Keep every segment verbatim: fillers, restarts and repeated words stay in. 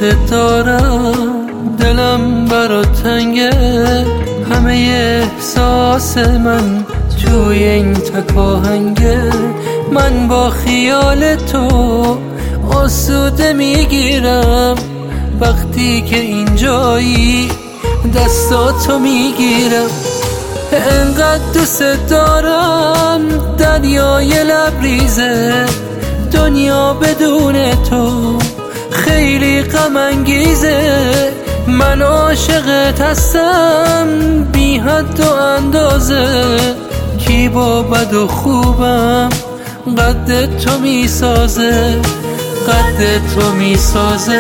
دارم، دلم برا تنگه، همه احساس من توی این تکاهنگه. من با خیال تو آسوده میگیرم، وقتی که اینجایی دستاتو میگیرم. انقدر دوست دارم دریای لبریزه، دنیا بدون تو خیلی غم انگیزه. من عاشقت هستم بی حد و اندازه، کی با بد و خوبم قد تو میسازه، قد تو میسازه.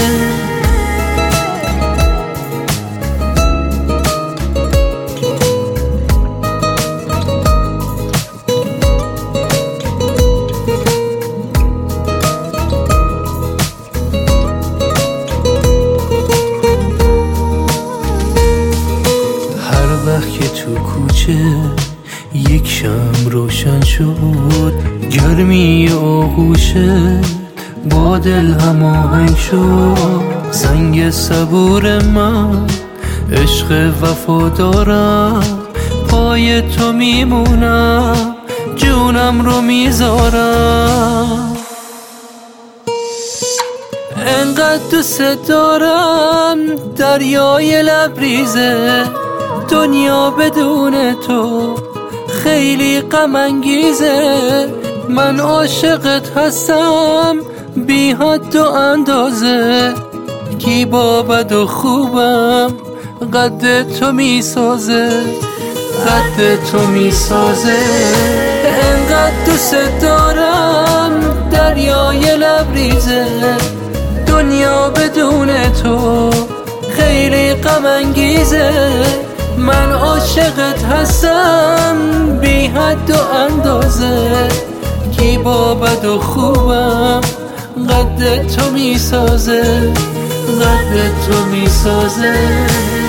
وقت که تو کوچه یک شمع روشن شد، گرمی آغوشه با دل هماهنگ شد. سنگ صبور من عشق وفادارم، پای تو میمونم جونم رو میذارم. انقدر دوست دارم دریای لبریزه، دنیا بدون تو خیلی غم انگیزه. من عاشقت هستم بی حد و اندازه، کی با بد و خوبم قد تو میسازه، قد تو میسازه. انقدر دوست دارم دریای لبریزه، دنیا بدون تو خیلی غم انگیزه. من عاشقت هستم بی حد و اندازه، کی با بد و خوبم قد تو میسازه، قد تو میسازه.